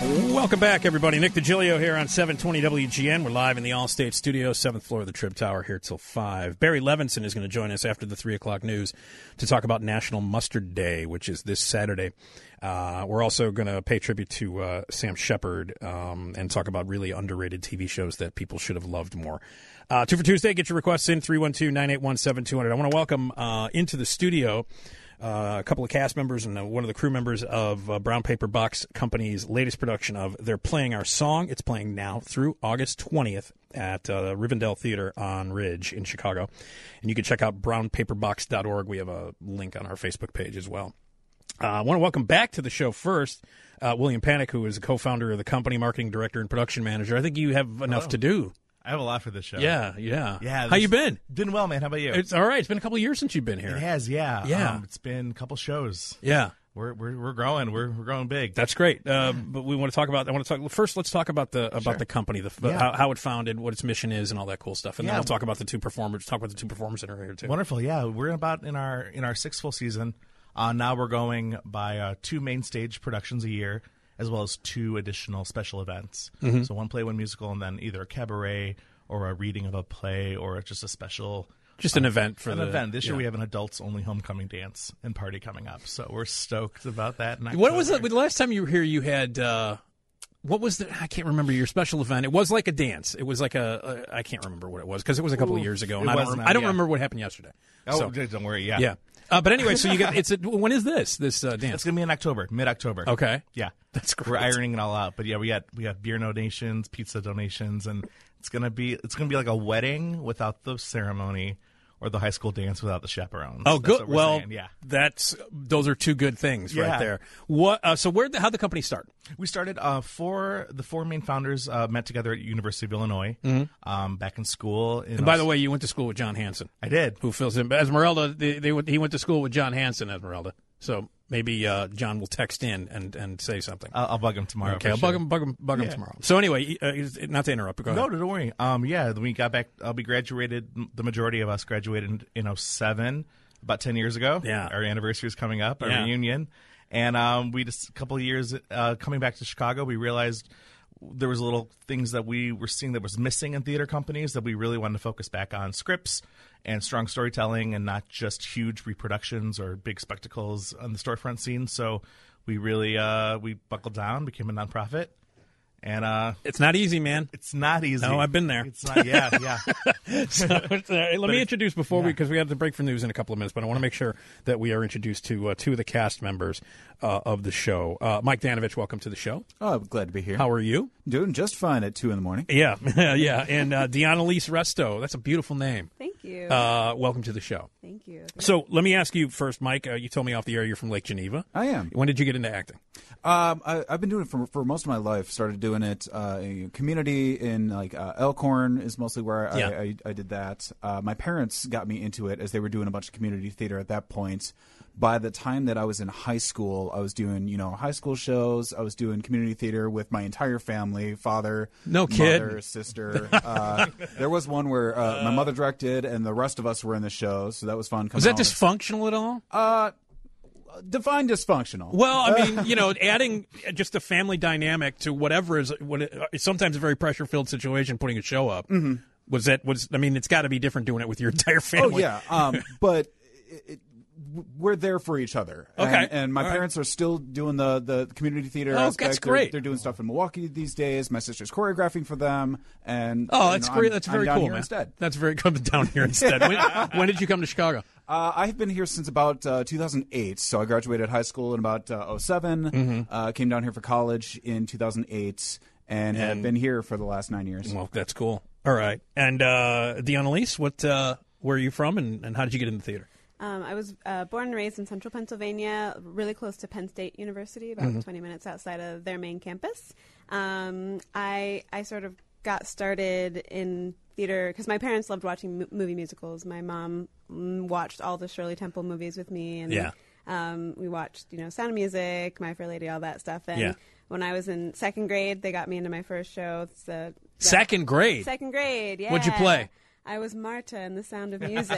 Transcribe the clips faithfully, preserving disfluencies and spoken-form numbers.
Welcome back, everybody. Nick DiGilio here on seven twenty W G N. We're live in the Allstate Studio, seventh floor of the Trib Tower here till five. Barry Levinson is going to join us after the three o'clock news to talk about National Mustard Day, which is this Saturday. Uh, we're also going to pay tribute to uh, Sam Shepard um, and talk about really underrated T V shows that people should have loved more. Uh, two for Tuesday, get your requests in, three one two, nine eight one, seven two zero zero. I want to welcome uh, into the studio Uh, a couple of cast members and uh, one of the crew members of uh, Brown Paper Box Company's latest production of They're Playing Our Song. It's playing now through August twentieth at uh, Rivendell Theater on Ridge in Chicago. And you can check out brown paper box dot org. We have a link on our Facebook page as well. Uh, I want to welcome back to the show first uh, William Panic, who is a co-founder of the company, marketing director, and production manager. I think you have enough Hello. to do. I have a lot for this show. Yeah, yeah. Yeah. How you been? Doing well, man. How about you? It's all right. It's been a couple of years since you've been here. It has, yeah. Yeah. Um, it's been a couple shows. Yeah. We're we're we're growing. We're we're growing big. That's great. Uh, but we want to talk about. I want to talk first. Let's talk about the about Sure. the company, the Yeah. how, how it founded, what its mission is, and all that cool stuff. And then Yeah. we'll talk about the two performers. Talk about the two performers that are here too. Wonderful. Yeah, we're about in our in our sixth full season. Uh, now we're going by uh, two main stage productions a year, as well as two additional special events. Mm-hmm. So one play, one musical, and then either a cabaret or a reading of a play or just a special. Just an event for An the event. This year yeah. we have an adults only homecoming dance and party coming up, so we're stoked about that. in What was it? October. The last time you were here, you had. Uh, what was the? I can't remember your special event. It was like a dance. It was like a. a I can't remember what it was because it was a couple of years ago, and It I don't. was Rem- not, I don't yeah. remember what happened yesterday. Oh, So, don't worry. Yeah, yeah. Uh, but anyway, so you get. It's a, when is this? This uh, dance? It's gonna be in October, mid October. Okay. Yeah, That's great. We're ironing it all out, but yeah, we got we have beer donations, pizza donations, and it's gonna be it's gonna be like a wedding without the ceremony, or the high school dance without the chaperones. Oh, That's good. what we're Well, saying. Yeah, that's those are two good things right Yeah. there. What? Uh, so where? How the company start? we started. Uh, four the four main founders uh, met together at University of Illinois, um, back in school. In Mm-hmm. And by the way, you went to school with John Hansen, I did. who fills in Esmeralda. They, they went, he went to school with John Hansen, Esmeralda. So maybe uh, John will text in and, and say something. I'll, I'll bug him tomorrow. okay, for I'll bug sure. him, bug him, bug him Yeah. tomorrow. So anyway, uh, not to interrupt, but go ahead. No, no, don't worry. Um, yeah, we got back. Uh, we graduated. The majority of us graduated in oh seven, about ten years ago. Yeah. Our anniversary is coming up. Our Yeah. reunion, and um, we just a couple of years uh, coming back to Chicago, we realized there was little things that we were seeing that was missing in theater companies that we really wanted to focus back on scripts and strong storytelling, and not just huge reproductions or big spectacles on the storefront scene. So we really uh, we buckled down, became a nonprofit. And uh, It's not easy, man. it's not easy. No, I've been there. It's not. Yeah, yeah. So, it's, uh, let me introduce before we, because we have to break for news in a couple of minutes, but I want to make sure that we are introduced to uh, two of the cast members uh, of the show. Uh, Mike Danovich, welcome to the show. Oh, I'm glad to be here. How are you? Doing just fine at two in the morning. Yeah, yeah. And uh, Deanna Lise Resto, that's a beautiful name. Thank you. Uh, welcome to the show. Thank you. So let me ask you first, Mike. Uh, you told me off the air you're from Lake Geneva. I am. When did you get into acting? Um, I, I've been doing it for for most of my life. Started doing it uh, in community in like uh, Elkhorn is mostly where I, Yeah. I, I did that. Uh, my parents got me into it as they were doing a bunch of community theater at that point. By the time that I was in high school, I was doing you know high school shows. I was doing community theater with my entire family, father, No kidding. mother, sister. Uh, there was one where uh, my mother directed, and the rest of us were in the show, so that was fun. Was that coming out. dysfunctional at all? Uh, define dysfunctional. Well, I mean, you know, adding just a family dynamic to whatever is what it, it's sometimes a very pressure filled situation. Putting a show up was that was. I mean, it's got to be different doing it with your entire Oh family. yeah, um, but it, it, we're there for each other. Okay. and, and my All right. parents are still doing the, the community theater Oh, aspect. that's They're- great. They're, doing stuff in Milwaukee these days. My sister's choreographing for them, and Oh, you that's know, great. I'm- That's I'm very down cool, here man. Instead, That's very coming down here instead. When, when did you come to Chicago? uh, I've been here since about uh, two thousand eight. So I graduated high school in about uh, oh seven. Mm-hmm. Uh, came down here for college in two thousand eight, and, have And- been here for the last nine years. Well, that's cool. All right, and uh, Deanna Lise, what? Uh, where are you from, and, and how did you get into theater? Um, I was uh, born and raised in central Pennsylvania, really close to Penn State University, about twenty minutes outside of their main campus. Um, I I sort of got started in theater because my parents loved watching mo- movie musicals. My mom mm, watched all the Shirley Temple movies with me, and Yeah. um, we watched, you know, Sound of Music, My Fair Lady, all that stuff. And Yeah. when I was in second grade, they got me into my first show. It's the, the Second grade. Second grade, yeah. What'd you play? I was Marta in The Sound of Music.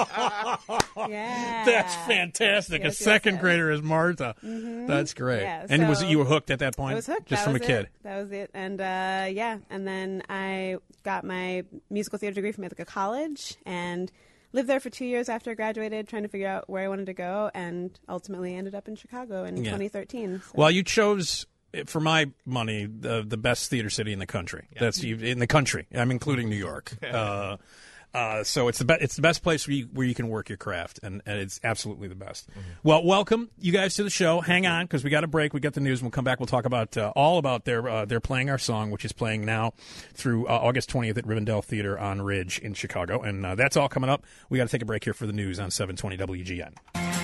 Yeah. That's fantastic. Yes, a second yes, yes. grader is Martha. Mm-hmm. That's great. Yeah, and was so- it, you were hooked at that point? I was hooked. Just that from was a kid. It. That was it. And uh, yeah, and then I got my musical theater degree from Ithaca College and lived there for two years after I graduated, trying to figure out where I wanted to go, and ultimately ended up in Chicago in Yeah. twenty thirteen. So. Well, you chose, for my money, the the best theater city in the country. That's you, in the country. I'm including New York. Uh, uh, so it's the be- it's the best place where you, where you can work your craft, and, and it's absolutely the best. Mm-hmm. Well, welcome you guys to the show. Hang on, because we got a break. We got the news. We'll come back. We'll talk about uh, all about their uh, they're playing our song, which is playing now through uh, August twentieth at Rivendell Theater on Ridge in Chicago, and uh, that's all coming up. We got to take a break here for the news on seven twenty W G N.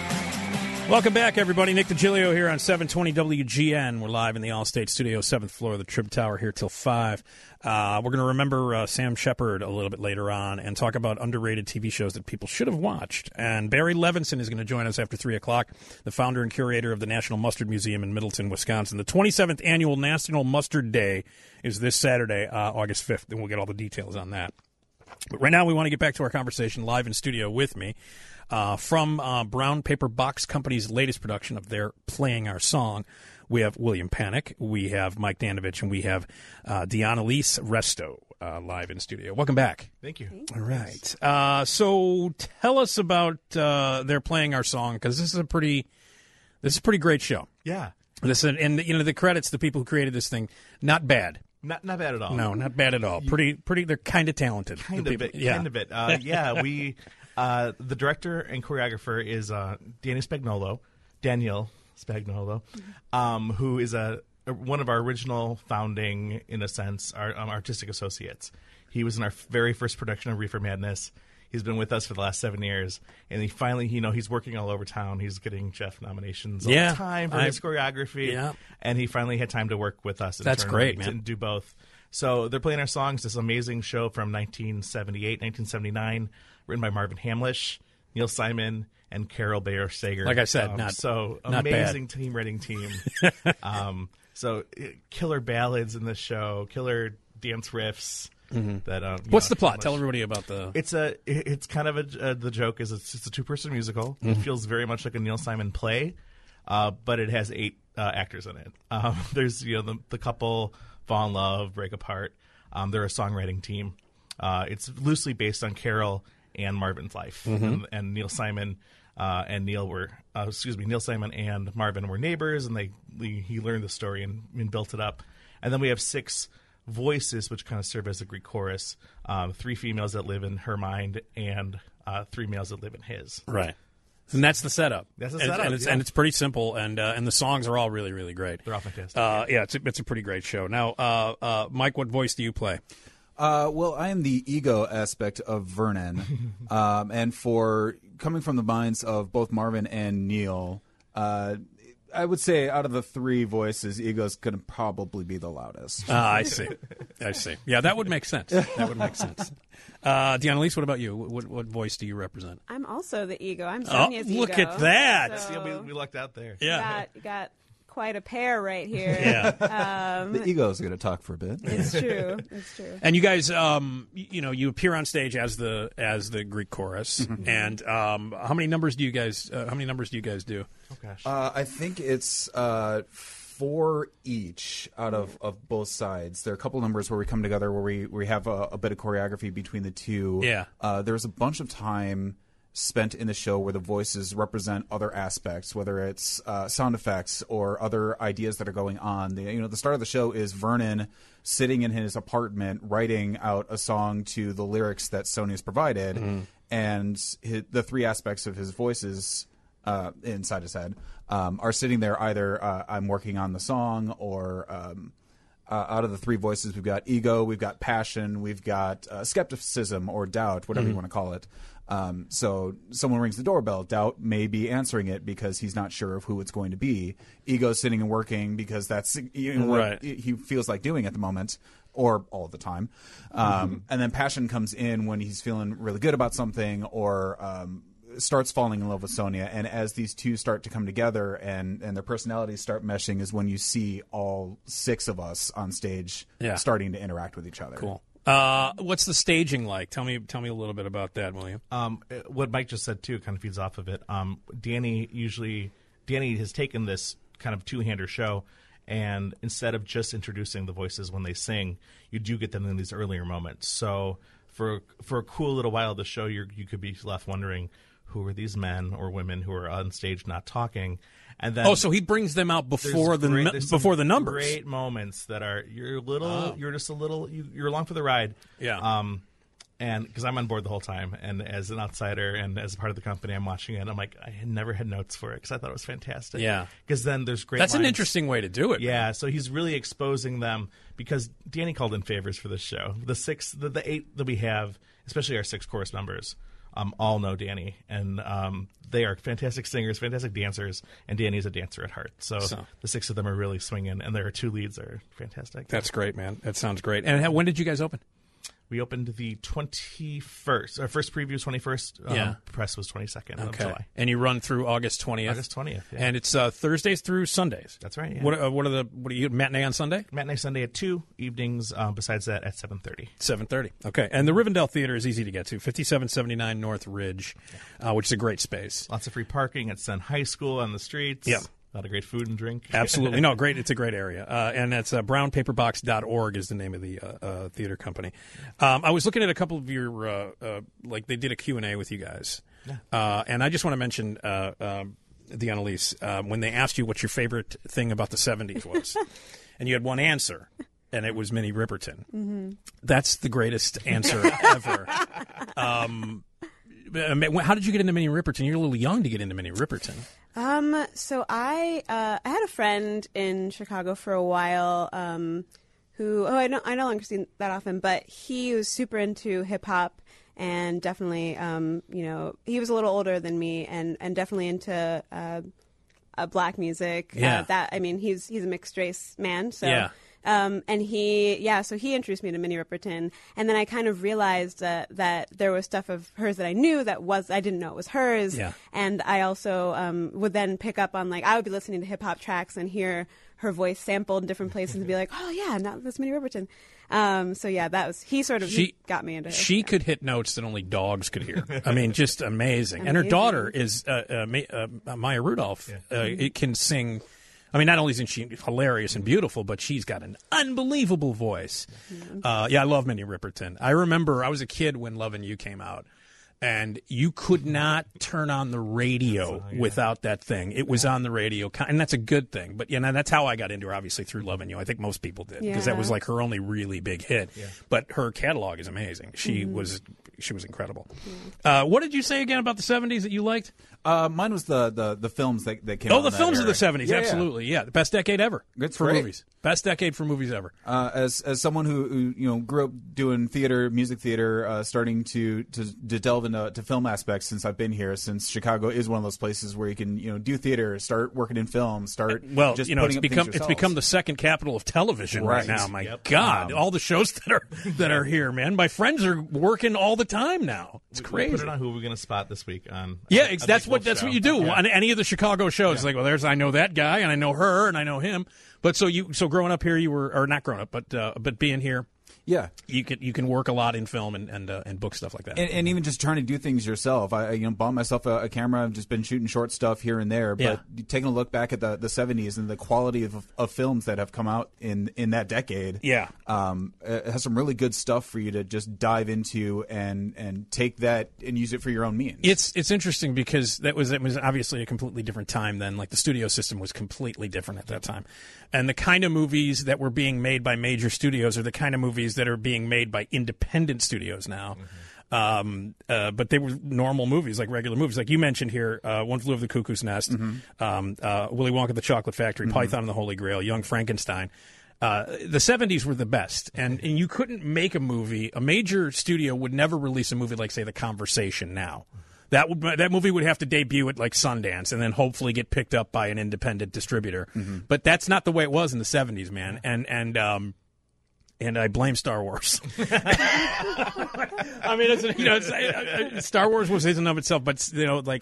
Welcome back, everybody. Nick DiGilio here on seven twenty W G N. We're live in the Allstate Studio, seventh floor of the Trib Tower here till five. Uh, we're going to remember uh, Sam Shepard a little bit later on and talk about underrated T V shows that people should have watched. And Barry Levinson is going to join us after three o'clock, the founder and curator of the National Mustard Museum in Middleton, Wisconsin. The twenty-seventh Annual National Mustard Day is this Saturday, uh, August fifth, and we'll get all the details on that. But right now we want to get back to our conversation live in studio with me. Uh, from uh, Brown Paper Box Company's latest production of their Playing Our Song, we have William Panic, we have Mike Danovich, and we have uh, Dianalise Resto uh, live in studio. Welcome back. Thank you. All right. Uh, so tell us about uh, their Playing Our Song, because this is a pretty, this is a pretty great show. Yeah. This and, and you know the credits, the people who created this thing, not bad. Not not bad at all. No, not bad at all. Pretty, pretty. They're kind of talented. Kind the of people. it. Yeah. Kind of it. Uh, yeah, we uh, the director and choreographer is uh, Danny Spagnolo, Daniel Spagnolo, um, who is a, a one of our original founding, in a sense, our um, artistic associates. He was in our very first production of Reefer Madness. He's been with us for the last seven years, and he finally, you know, he's working all over town. He's getting Jeff nominations all Yeah, the time for I- his choreography, Yeah. and he finally had time to work with us. That's internally great, man. to do both. So they're playing our songs. This amazing show from nineteen seventy-eight, nineteen seventy-nine, written by Marvin Hamlish, Neil Simon, and Carol Bayer Sager. Like I said, Um, not- so not amazing team writing team. um, so uh, killer ballads in the show, killer dance riffs. That um, you What's know, the plot? Hamlish- Tell everybody about the. It's a. it- It's kind of a. Uh, the joke is it's, it's a two-person musical. It feels very much like a Neil Simon play, uh, but it has eight uh, actors in it. Um, there's you know the, the couple fall in love, break apart. Um, they're a songwriting team. Uh, it's loosely based on Carol and Marvin's life, and, and Neil Simon uh, and Neil were. Uh, excuse me, Neil Simon and Marvin were neighbors, and they, they he learned the story and, and built it up. And then we have six voices which kind of serve as a Greek chorus, um, three females that live in her mind and uh, three males that live in his. Right. And that's the setup. That's the and, setup, and it's yeah. and it's pretty simple, and uh, and the songs are all really really great. They're all fantastic. Uh, yeah, it's a, it's a pretty great show. Now, uh, uh, Mike, what voice do you play? Uh, well, I am the ego aspect of Vernon, um, and for coming from the minds of both Marvin and Neil, uh, I would say out of the three voices, ego's going to probably be the loudest. Ah, I see. I see. Yeah, that would make sense. That would make sense. Uh, Dianalise, what about you? What, what voice do you represent? I'm also the ego. I'm Oh, Sonia's ego. look at that. So yeah, we, we lucked out there. Yeah. got, you got quite a pair right here. Yeah. The ego's going to talk for a bit. It's true. It's true. And you guys, um, y- you know, you appear on stage as the as the Greek chorus. And um, how many numbers do you guys? Uh, how many numbers do you guys do? Oh gosh. Uh, I think it's uh, four each out of, of both sides. There are a couple numbers where we come together where we, we have a, a bit of choreography between the two. Yeah. Uh, there's a bunch of time spent in the show where the voices represent other aspects, whether it's uh, sound effects or other ideas that are going on. The, you know, the start of the show is Vernon sitting in his apartment writing out a song to the lyrics that Sony has provided, and his, the three aspects of his voices uh, inside his head um, are sitting there. Either uh, I'm working on the song, or um, uh, out of the three voices, we've got ego, we've got passion, we've got uh, skepticism or doubt, whatever you want to call it. Um, so someone rings the doorbell. Doubt may be answering it because he's not sure of who it's going to be. Ego sitting and working because that's you know, Right. what he feels like doing at the moment, or all the time. Um, and then passion comes in when he's feeling really good about something, or um, starts falling in love with Sonia. And as these two start to come together and, and their personalities start meshing is when you see all six of us on stage Yeah. starting to interact with each other. Cool. Uh, what's the staging like? Tell me, tell me a little bit about that, William. Um, what Mike just said too kind of feeds off of it. Um, Danny usually Danny has taken this kind of two-hander show, and instead of just introducing the voices when they sing, you do get them in these earlier moments. So for for a cool little while of the show, you you could be left wondering, who are these men or women who are on stage not talking? And then Oh, so he brings them out before the great, nu- there's some before the numbers. Great moments that are you're a little, Oh. you're just a little, you, you're along for the ride. Yeah. Um, and because I'm on board the whole time, and as an outsider and as a part of the company, I'm watching it. I'm like, I had never had notes for it because I thought it was fantastic. Yeah. Because then there's great. That's an lines. interesting way to do it. Yeah, so he's really exposing them because Danny called in favors for this show. The six, the, the eight that we have, especially our six chorus members, um, all know Danny, and um, they are fantastic singers, fantastic dancers, and Danny's a dancer at heart. So, So. the six of them are really swinging, and their two leads are fantastic. That's great, man. That sounds great. And how, when did you guys open? We opened the twenty-first. Our first preview was twenty-first. Um, Yeah. Press was twenty-second of Okay. July. And you run through August twentieth. August twentieth. Yeah. And it's uh, Thursdays through Sundays. That's right. Yeah. What uh, what are the what are you matinee on Sunday? Matinee Sunday at two, evenings um, besides that at seven thirty. seven thirty. Okay. And the Rivendell Theater is easy to get to, fifty-seven seventy-nine North Ridge, uh, which is a great space. Lots of free parking at Sun High School on the streets. Yeah. A lot of great food and drink. Absolutely. No, great. It's a great area. Uh, and that's uh, brown paper box dot org is the name of the uh, uh, theater company. Um, I was looking at a couple of your, uh, uh, like they did a Q and A with you guys. Yeah. Uh, and I just want to mention, uh, uh, the Annalise, um, when they asked you what your favorite thing about the seventies was, and you had one answer, and it was Minnie Riperton. Mm-hmm. That's the greatest answer ever. Um, how did you get into Minnie Riperton? You're a little young to get into Minnie Riperton. Um, so I uh, I had a friend in Chicago for a while um, who oh I don't I no longer see that often, but he was super into hip hop and definitely um, you know he was a little older than me and, and definitely into uh, uh, black music. Yeah. Uh, that I mean he's he's a mixed race man, so. Yeah. Um, and he, yeah, so he introduced me to Minnie Riperton, and then I kind of realized that that there was stuff of hers that I knew that was I didn't know it was hers, Yeah. and I also um, would then pick up on like I would be listening to hip hop tracks and hear her voice sampled in different places and be like, oh yeah, now that's Minnie Riperton. Um, so yeah, that was he sort of She he got me into her. She yeah. could hit notes that only dogs could hear. I mean, just amazing. And her Amazing. daughter is uh, uh, Ma- uh, Maya Rudolph. Uh, it can sing. I mean, not only is she hilarious and beautiful, but she's got an unbelievable voice. Uh, yeah, I love Minnie Riperton. I remember I was a kid when Love and You came out, and you could not turn on the radio without that thing. It was on the radio, and that's a good thing. But you know, that's how I got into her, obviously, through Love and You. I think most people did, because that Yeah. was like her only really big hit. But her catalog is amazing. She was she was incredible. Uh, what did you say again about the seventies that you liked? Uh, mine was the, the, the films that, that came Oh, out the in that films of era. the seventies, Yeah, yeah. absolutely. Yeah, the best decade ever That's for great. movies. Best decade for movies ever. Uh, as as someone who, who you know grew up doing theater, music theater, uh, starting to, to to delve into to film aspects since I've been here. Since Chicago is one of those places where you can you know do theater, start working in film, start Well, just you know, it's putting up become things it's yourselves. become the second capital of television right, Right. now. My Yep. God, Um, all the shows that are that are here, man. My friends are working all the time now. It's We crazy. put it on who we're going to spot this week on. Yeah, on ex- the that's Nick what Wolf that's show. what you do Yeah. on any of the Chicago shows. It's like, well, there's I know that guy, and I know her, and I know him. But so you so growing up here, you were or not growing up, but uh, but being here, yeah. you can you can work a lot in film and and, uh, and book stuff like that. And, and even just trying to do things yourself. I I, you know bought myself a, a camera. I've just been shooting short stuff here and there. But Yeah. taking a look back at the, the seventies and the quality of, of films that have come out in, in that decade, Yeah. um, it has some really good stuff for you to just dive into and and take that and use it for your own means. It's it's interesting because that was it was obviously a completely different time then. Like the studio system was completely different at that time, and the kind of movies that were being made by major studios are the kind of movies that are being made by independent studios now. Mm-hmm. Um, uh, but they were normal movies, like regular movies, like you mentioned here. Uh, One Flew Over the Cuckoo's Nest, Mm-hmm. um, uh, Willy Wonka the Chocolate Factory, Python and the Holy Grail, Young Frankenstein. Uh, the seventies were the best, and, and you couldn't make a movie. A major studio would never release a movie like, say, The Conversation now. That would that movie would have to debut at like Sundance and then hopefully get picked up by an independent distributor. But that's not the way it was in the seventies, man. And and um, and I blame Star Wars. I mean, it's, you know, it's, uh, Star Wars was his and of itself, but you know, like.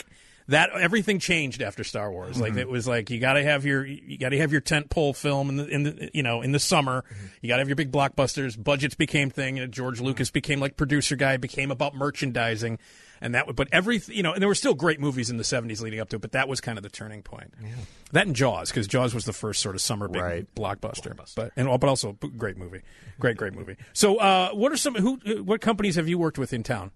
that everything changed after Star Wars. Mm-hmm. Like it was like you got to have your you got to have your tent pole film in the in the you know in the summer. Mm-hmm. You got to have your big blockbusters. Budgets became thing. And George mm-hmm. Lucas became like producer guy. Became about merchandising, and that. But every you know, and there were still great movies in the seventies leading up to it. But that was kind of the turning point. Yeah. That and Jaws, because Jaws was the first sort of summer big right. blockbuster. blockbuster. But and but also great movie, great great movie. So uh, what are some who what companies have you worked with in town?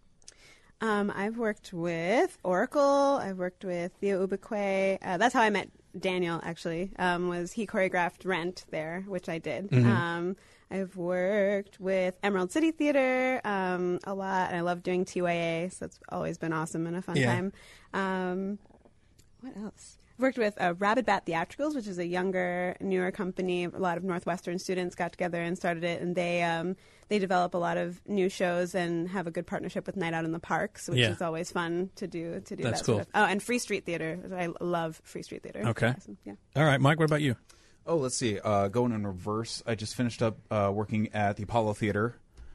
Um, I've worked with Oracle. I've worked with Theo Ubekwe. Uh, that's how I met Daniel, actually, um, was he choreographed Rent there, which I did. Mm-hmm. Um, I've worked with Emerald City Theater um, a lot, and I love doing T Y A, so that's always been awesome and a fun yeah. time. Um, what else? I've worked with uh, Rabid Bat Theatricals, which is a younger, newer company. A lot of Northwestern students got together and started it, and they um, they develop a lot of new shows and have a good partnership with Night Out in the Parks, which yeah. is always fun to do. To do That's that cool. sort of. Oh, and Free Street Theater. I love Free Street Theater. Okay. Awesome. Yeah. All right, Mike. What about you? Oh, let's see. Uh, going in reverse, I just finished up uh, working at the Apollo Theater.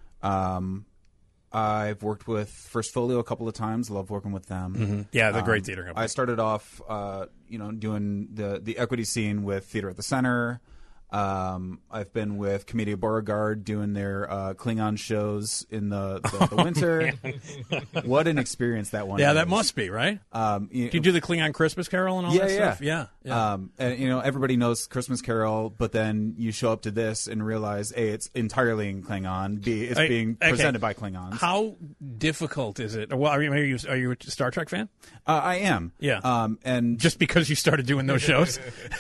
Um, I've worked with First Folio a couple of times. Love working with them. Mm-hmm. Yeah, the great um, theater company. I started off, uh, you know, doing the the equity scene with Theater at the Center. Um, I've been with Commedia Beauregard doing their uh, Klingon shows in the, the, the winter. What an experience that one Yeah, is. that must be, right? Um, you, Do you do the Klingon Christmas Carol and all yeah, that yeah. stuff? Yeah. yeah. Um, and, you know, everybody knows Christmas Carol, but then you show up to this and realize, A, it's entirely in Klingon. B, it's I, being okay. presented by Klingons. How difficult is it? Well, are you, are you, are you a Star Trek fan? Uh, I am. Yeah. Um, and Just because you started doing those shows?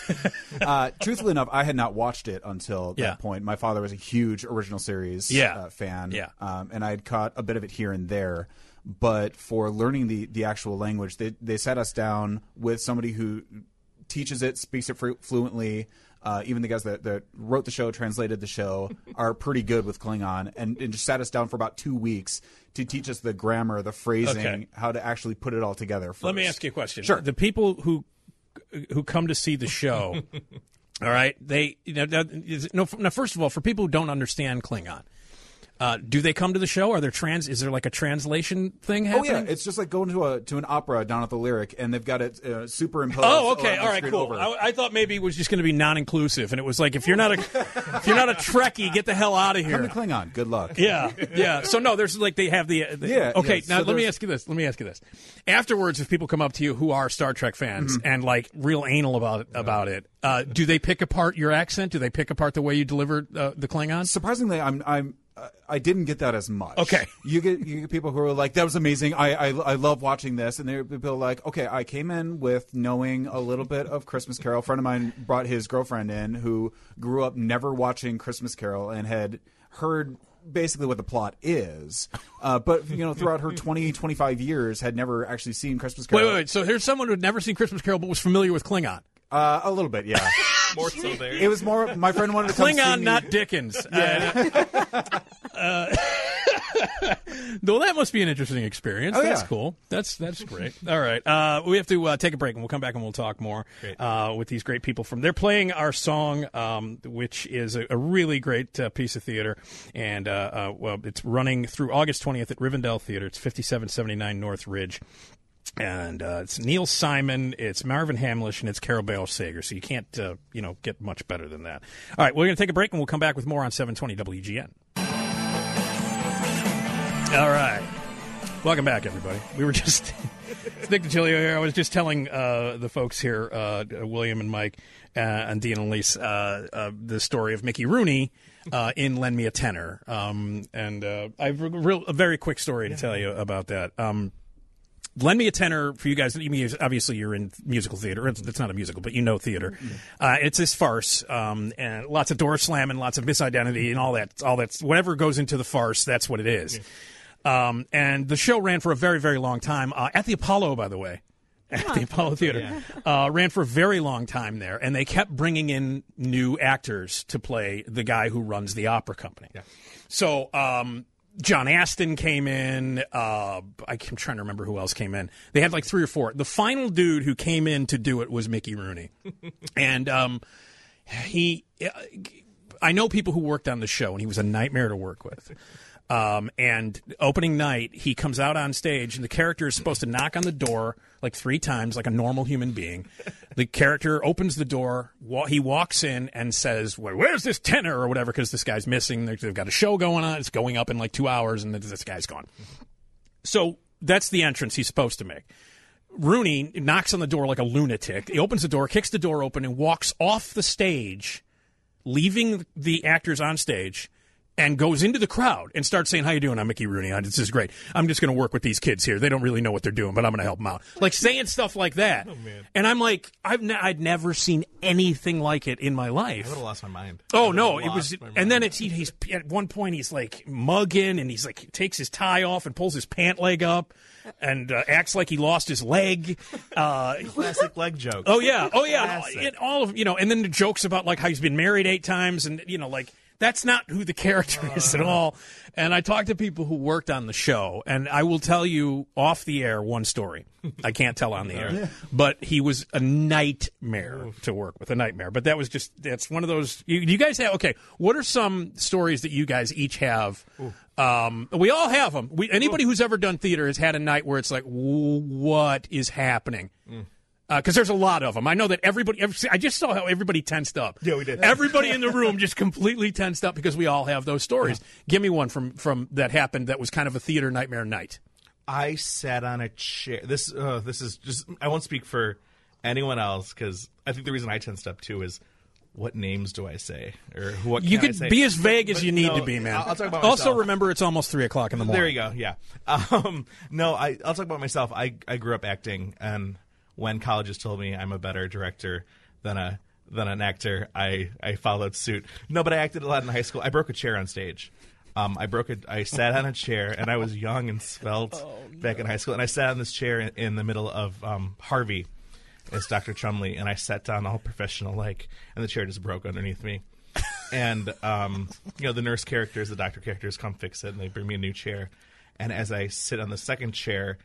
uh, truthfully enough, I had not watched it until that Yeah. point. My father was a huge original series Yeah. uh, fan. Yeah. Um, and I had caught a bit of it here and there. But for learning the, the actual language, they, they sat us down with somebody who teaches it, speaks it flu- fluently. Uh, even the guys that, that wrote the show, translated the show, are pretty good with Klingon, and, and just sat us down for about two weeks to teach us the grammar, the phrasing, Okay. how to actually put it all together first. Let me ask you a question. Sure. The people who who come to see the show, all right, they you know, is, no, now, first of all, for people who don't understand Klingon, Uh, do they come to the show? Are there trans? Is there like a translation thing happening? Oh yeah, it's just like going to a to an opera down at the Lyric, and they've got it uh, superimposed. Oh, okay, on the all right, screen cool. over. I, I thought maybe it was just going to be non-inclusive, and it was like if you're not a if you're not a Trekkie, get the hell out of here. Come to Klingon. Good luck. Yeah, yeah. So no, there's like they have the, the Yeah, Okay, yeah, now so let me there's- ask you this. Let me ask you this. Afterwards, if people come up to you who are Star Trek fans Mm-hmm. and like real anal about about it, uh, do they pick apart your accent? Do they pick apart the way you deliver uh, the Klingon? Surprisingly, I'm I'm uh, I didn't get that as much. Okay. you get you get people who are like, that was amazing. I I, I love watching this, and they're people like, okay, I came in with knowing a little bit of Christmas Carol. A friend of mine brought his girlfriend in who grew up never watching Christmas Carol and had heard basically what the plot is, uh, but you know, throughout her twenty, twenty-five years had never actually seen Christmas Carol. Wait, wait, wait. So here's someone who had never seen Christmas Carol but was familiar with Klingon. Uh, a little bit, yeah. More so there. It was more. My friend wanted to come see Klingon, me. not Dickens. Yeah. Uh, uh, though that must be an interesting experience. Oh, That's yeah. cool. That's that's great. All right, uh, we have to uh, take a break, and we'll come back and we'll talk more uh, with these great people from. They're playing our song, um, which is a, a really great uh, piece of theater, and uh, uh, well, it's running through August twentieth at Rivendell Theater. It's fifty-seven seventy-nine North Ridge. And uh, it's Neil Simon, it's Marvin Hamlish, and it's Carol Baylor Sager. So you can't, uh, you know, get much better than that. All right, we're going to take a break, and we'll come back with more on seven twenty W G N. All right, welcome back, everybody. We were just it's Nick DiGilio here. I was just telling uh, the folks here, uh, William and Mike, uh, and Dean and Elise, uh, uh, the story of Mickey Rooney. Uh, in Lend Me a Tenor. Um, and uh, I have a, real, a very quick story to tell you about that. Um, Lend Me a Tenor, for you guys, obviously you're in musical theater. It's, it's not a musical, but you know theater. Uh, it's this farce, um, and lots of door slamming, lots of misidentity, and all that. All that, whatever goes into the farce, that's what it is. Um, and the show ran for a very, very long time uh, at the Apollo, by the way. At the Apollo Theater. Uh, ran for a very long time there, and they kept bringing in new actors to play the guy who runs the opera company. Yeah. So um, John Astin came in. Uh, I'm trying to remember who else came in. They had like three or four. The final dude who came in to do it was Mickey Rooney. and um, he, I know people who worked on the show, and he was a nightmare to work with. Um, and opening night, he comes out on stage, and the character is supposed to knock on the door like three times, like a normal human being. The character opens the door. Wa- he walks in and says, well, where's this tenor or whatever, because this guy's missing. They've got a show going on. It's going up in like two hours, and this guy's gone. So that's the entrance he's supposed to make. Rooney knocks on the door like a lunatic. He opens the door, kicks the door open, and walks off the stage, leaving the actors on stage, and goes into the crowd and starts saying, how you doing? I'm Mickey Rooney. This is great. I'm just going to work with these kids here. They don't really know what they're doing, but I'm going to help them out. Like saying stuff like that. Oh, man. And I'm like, I've ne- I'd never seen anything like it in my life. I would have lost my mind. Oh, no. It was, and then it's, he, he's, at one point he's like mugging, and he's like, takes his tie off and pulls his pant leg up and uh, acts like he lost his leg. Uh, Classic leg joke. oh, yeah. Oh, yeah. Classic. It, all of, you know, and then the jokes about like how he's been married eight times and, you know, like, that's not who the character is at all. And I talked to people who worked on the show, and I will tell you off the air one story. I can't tell on the air. But he was a nightmare to work with, a nightmare. But that was just, that's one of those. You, you guys have, okay, what are some stories that you guys each have? Um, we all have them. We, anybody who's ever done theater has had a night where it's like, what is happening? Mm. Because uh, there's a lot of them. I know that everybody, every, I just saw how everybody tensed up. Yeah, we did. Everybody in the room just completely tensed up because we all have those stories. Yeah. Give me one from, from that happened that was kind of a theater nightmare night. I sat on a chair. This uh, this is just, I won't speak for anyone else because I think the reason I tensed up too is what names do I say? Or what can You I could say? be as vague but, as but you need no, to be, man. I'll, I'll talk about also, myself. remember, it's almost three o'clock in the morning. There you go, yeah. Um, no, I, I'll talk about myself. I, I grew up acting, and when colleges told me I'm a better director than a than an actor, I, I followed suit. No, but I acted a lot in high school. I broke a chair on stage. Um, I broke it. I sat on a chair, and I was young and svelte oh, no. back in high school. And I sat on this chair in, in the middle of um, Harvey as Doctor Chumley, and I sat down all professional like, and the chair just broke underneath me. And um, you know, the nurse characters, the doctor characters come fix it, and they bring me a new chair. And as I sit on the second chair,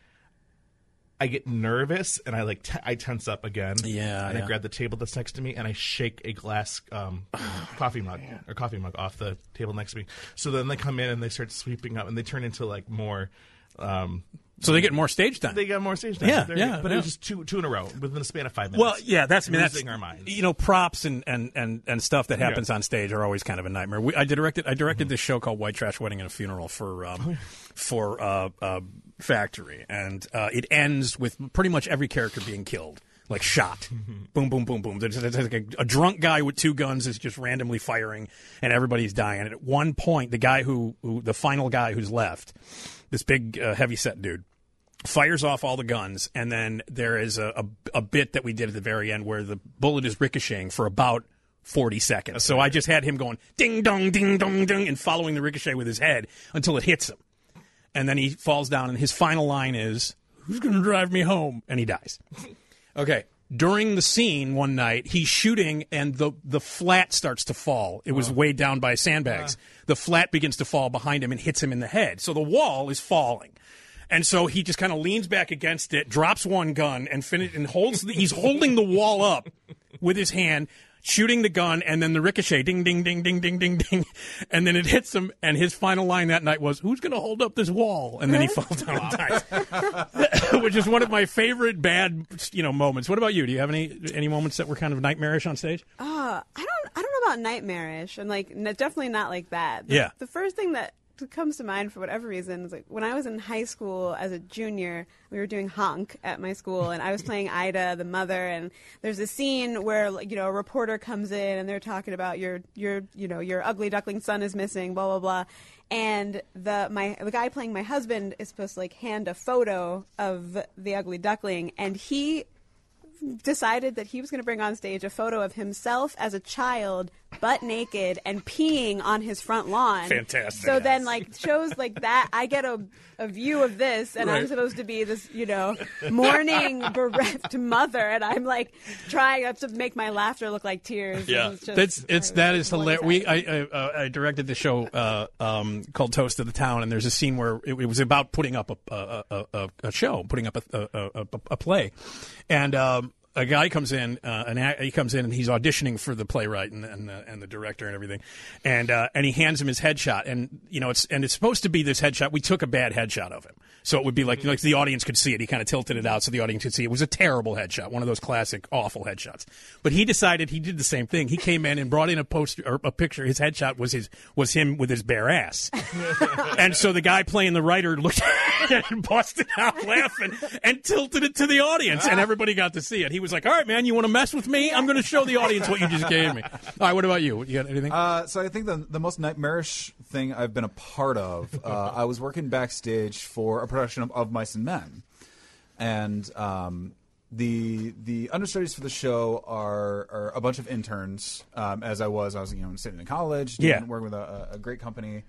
I get nervous, and I like t- I tense up again. Yeah, and yeah. I grab the table that's next to me, and I shake a glass um, coffee mug or coffee mug off the table next to me. So then they come in and they start sweeping up, and they turn into like more. Um, so they get more stage time. They got more stage time. Yeah, They're, yeah. But yeah. it was just two two in a row within the span of five minutes. Well, yeah, that's I mean losing that's our minds. You know, props and, and, and, and stuff that happens yeah. on stage are always kind of a nightmare. We, I directed I directed mm-hmm. this show called White Trash Wedding and a Funeral for um, oh, yeah. for uh, uh, Factory, and uh, it ends with pretty much every character being killed, like shot. Boom, boom, boom, boom. There's, there's like a, a drunk guy with two guns is just randomly firing, and everybody's dying. And at one point, the guy who, who the final guy who's left, this big uh, heavy-set dude, fires off all the guns, and then there is a, a, a bit that we did at the very end where the bullet is ricocheting for about forty seconds. That's so right. I just had him going ding dong, ding dong, ding, and following the ricochet with his head until it hits him. And then he falls down, and his final line is, "Who's going to drive me home?" And he dies. Okay. During the scene one night, he's shooting, and the, the flat starts to fall. It was oh. weighed down by sandbags. Uh. The flat begins to fall behind him and hits him in the head. So the wall is falling. And so he just kind of leans back against it, drops one gun, and finish, and holds. The, he's holding the wall up with his hand, shooting the gun, and then the ricochet, ding, ding, ding, ding, ding, ding, ding, and then it hits him. And his final line that night was, "Who's going to hold up this wall?" And then he falls down and dies, which is one of my favorite bad, you know, moments. What about you? Do you have any any moments that were kind of nightmarish on stage? Uh, I don't. I don't know about nightmarish, and like n- definitely not like that. The, yeah. The first thing that comes to mind for whatever reason is like when I was in high school as a junior, we were doing honk at my school, and I was playing Ida, the mother, and there's a scene where, like, you know, a reporter comes in and they're talking about your your you know your ugly duckling son is missing, blah blah blah, and the my the guy playing my husband is supposed to like hand a photo of the ugly duckling, and he decided that he was going to bring on stage a photo of himself as a child, butt naked, and peeing on his front lawn. Fantastic. So then, like, shows like that, I get a, a view of this, and right. I'm supposed to be this, you know, mourning, bereft mother, and I'm, like, trying to make my laughter look like tears. Yeah, it's just, that's it's that is hilarious. We I I, uh, I directed the show uh, um, called Toast of the Town, and there's a scene where it, it was about putting up a a, a, a show, putting up a a, a, a play, and. Um, a guy comes in, uh, an act, he comes in and he's auditioning for the playwright and, and, the, and the director and everything, and uh, and he hands him his headshot, and you know it's and it's supposed to be this headshot. We took a bad headshot of him, so it would be like like the audience could see it. He kind of tilted it out so the audience could see it. It was a terrible headshot, one of those classic awful headshots. But he decided he did the same thing. He came in and brought in a poster or a picture. His headshot was his was him with his bare ass, and so the guy playing the writer looked at it and busted out laughing and tilted it to the audience, and everybody got to see it. He was like, all right, man, you want to mess with me? I'm going to show the audience what you just gave me. All right, what about you? You got anything? Uh, so I think the the most nightmarish thing I've been a part of, uh, I was working backstage for a production of, of Mice and Men. And um, the the understudies for the show are, are a bunch of interns, um, as I was. I was you know sitting in college, doing, yeah. working with a, a great company.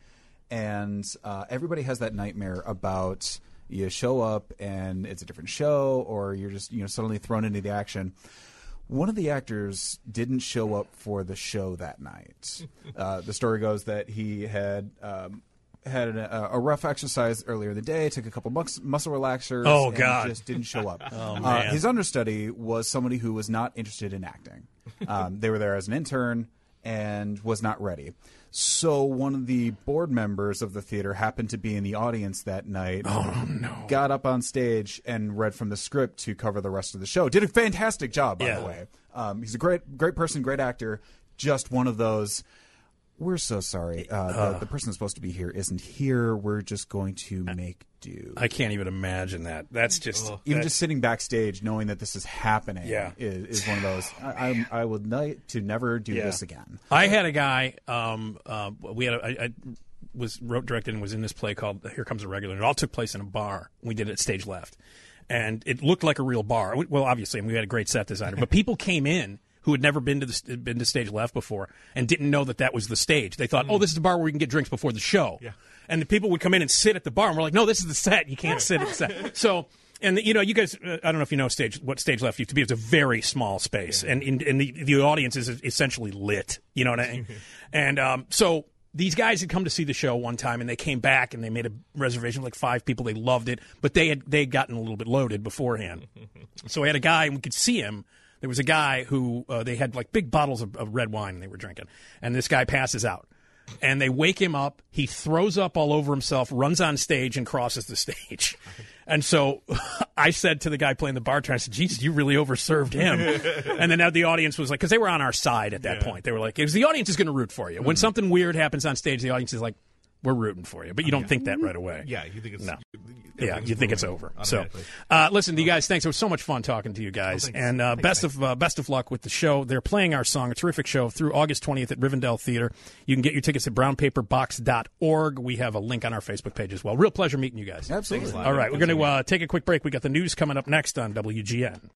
And uh, everybody has that nightmare about you show up and it's a different show, or you're just you know suddenly thrown into the action. One of the actors didn't show up for the show that night. Uh, the story goes that he had um, had a, a rough exercise earlier in the day, took a couple mus- muscle relaxers, Oh, and God. just didn't show up. Oh, uh, man. his understudy was somebody who was not interested in acting. Um, they were there as an intern and was not ready. So one of the board members of the theater happened to be in the audience that night. Oh, no. Got up on stage and read from the script to cover the rest of the show. Did a fantastic job, by Yeah. the way. Um, he's a great, great person, great actor. Just one of those. We're so sorry. Uh, Uh. the, the person supposed to be here isn't here. We're just going to make do. I can't even imagine that. That's just Even that's- just sitting backstage, knowing that this is happening, Yeah. is, is one of those. I, I, I would like to never do Yeah. this again. I had a guy. Um, uh, we had. A, I, I was wrote, directed, and was in this play called "Here Comes a Regular." It all took place in a bar. We did it at stage left, and it looked like a real bar. Well, obviously, and we had a great set designer, but people came in who had never been to the, been to stage left before and didn't know that that was the stage. They thought, "Oh, this is the bar where we can get drinks before the show." Yeah. And the people would come in and sit at the bar, and we're like, "No, this is the set. You can't sit at the set." So. And you know, you guys, uh, I don't know if you know stage what stage left used to be. It's a very small space, yeah. and, and and the the audience is essentially lit. You know what I mean? And um, so these guys had come to see the show one time, and they came back and they made a reservation, like five people. They loved it, but they had they had gotten a little bit loaded beforehand. So we had a guy, and we could see him. There was a guy who uh, they had like big bottles of, of red wine they were drinking, and this guy passes out. And they wake him up. He throws up all over himself, runs on stage, and crosses the stage. And so I said to the guy playing the bartender, I said, Jesus, you really overserved him. And then the audience was like, because they were on our side at that yeah. point. They were like, because the audience is going to root for you. Mm-hmm. When something weird happens on stage, the audience is like, we're rooting for you. But you don't yeah. think that right away. Yeah, you think it's no. You, yeah, you think it's over. So, uh, listen, you guys, thanks. It was so much fun talking to you guys, oh, and uh, thanks, best thanks. of uh, best of luck with the show. They're playing our song, a terrific show, through August twentieth at Rivendell Theater. You can get your tickets at brown paper box dot org. We have a link on our Facebook page as well. Real pleasure meeting you guys. Absolutely. All right, we're going to uh, take a quick break. We got the news coming up next on W G N.